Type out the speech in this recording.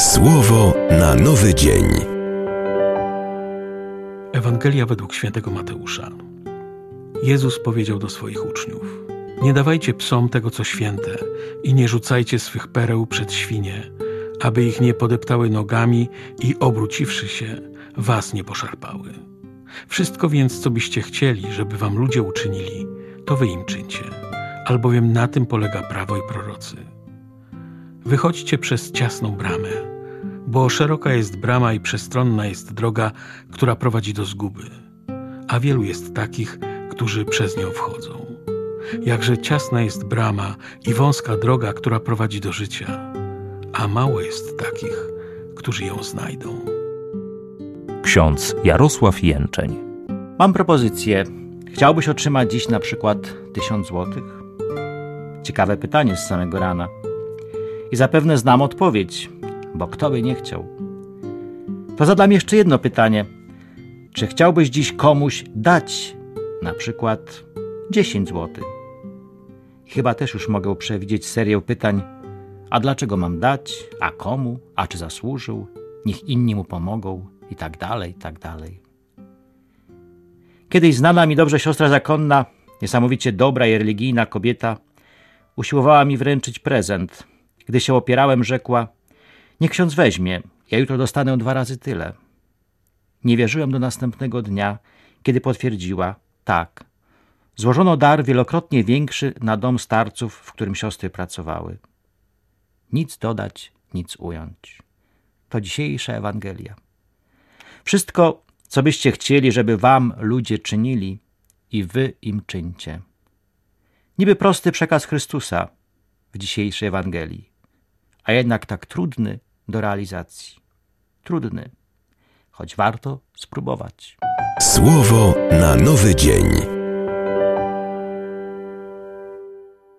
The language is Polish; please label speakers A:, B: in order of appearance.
A: Słowo na nowy dzień.
B: Ewangelia według świętego Mateusza. Jezus powiedział do swoich uczniów: nie dawajcie psom tego, co święte, i nie rzucajcie swych pereł przed świnie, aby ich nie podeptały nogami i obróciwszy się, was nie poszarpały. Wszystko więc, co byście chcieli, żeby wam ludzie uczynili, to wy im czyńcie, albowiem na tym polega prawo i prorocy. Wychodźcie przez ciasną bramę, bo szeroka jest brama i przestronna jest droga, która prowadzi do zguby, a wielu jest takich, którzy przez nią wchodzą. Jakże ciasna jest brama i wąska droga, która prowadzi do życia, a mało jest takich, którzy ją znajdą.
C: Ksiądz Jarosław Jęczeń.
D: Mam propozycję. Chciałbyś otrzymać dziś na przykład 1000 złotych? Ciekawe pytanie z samego rana. I zapewne znam odpowiedź, bo kto by nie chciał. To zadam jeszcze jedno pytanie. Czy chciałbyś dziś komuś dać na przykład 10 złotych? Chyba też już mogę przewidzieć serię pytań. A dlaczego mam dać? A komu? A czy zasłużył? Niech inni mu pomogą? I tak dalej, i tak dalej. Kiedyś znana mi dobrze siostra zakonna, niesamowicie dobra i religijna kobieta, usiłowała mi wręczyć prezent. Gdy się opierałem, rzekła: niech ksiądz weźmie, ja jutro dostanę 2 razy tyle. Nie wierzyłem do następnego dnia, kiedy potwierdziła: tak. Złożono dar wielokrotnie większy na dom starców, w którym siostry pracowały. Nic dodać, nic ująć. To dzisiejsza Ewangelia. Wszystko, co byście chcieli, żeby wam ludzie czynili, i wy im czyńcie. Niby prosty przekaz Chrystusa w dzisiejszej Ewangelii, a jednak tak trudny do realizacji. Trudny, choć warto spróbować.
A: Słowo na nowy dzień.